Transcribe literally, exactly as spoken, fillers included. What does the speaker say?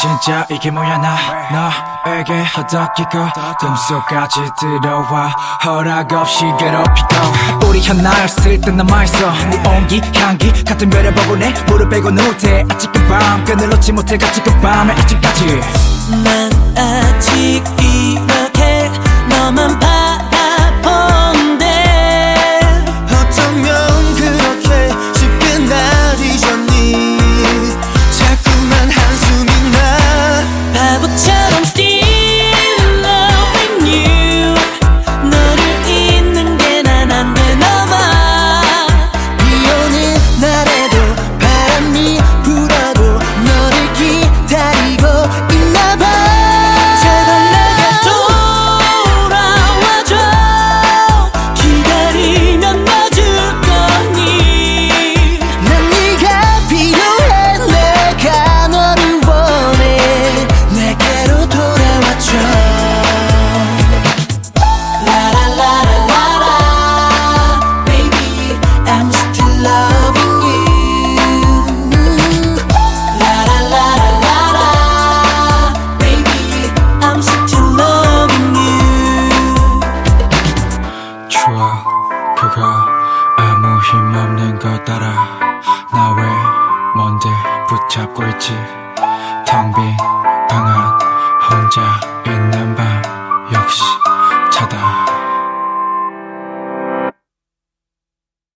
진짜 이게 뭐야 나 너에게 허덕이고 꿈속까지 들어와 허락 없이 괴롭히고 우리 하나였을 때 남아있어 네 온기 향기 같은 별을 보고 내 무릎 베고 누대 아직 그 밤 끈을 놓지 못해 같이 그 밤에 아직까지 난 아직 이렇게 너만 바라본대 어쩌면 그렇게 쉽게 날 잊었니 자꾸만 한숨이 나 바보처럼 still loving you 너를 잊는 게 난 안 되나 봐 비오는 날에도 바람이 불어도 너를 기다리고 있나 봐 제발 내게 돌아와줘 기다리면 놔줄 거니 난 네가 필요해 내가 너를 원해 내게로 돌아와줘 라라라라라라 Baby I'm still loving you 라라라라라라 Baby I'm still loving you 추억 그거 아무 힘 없는 것 따라 나 왜 뭔데 붙잡고 있지 텅 빈 방 안 혼자 있는 밤 역시 차다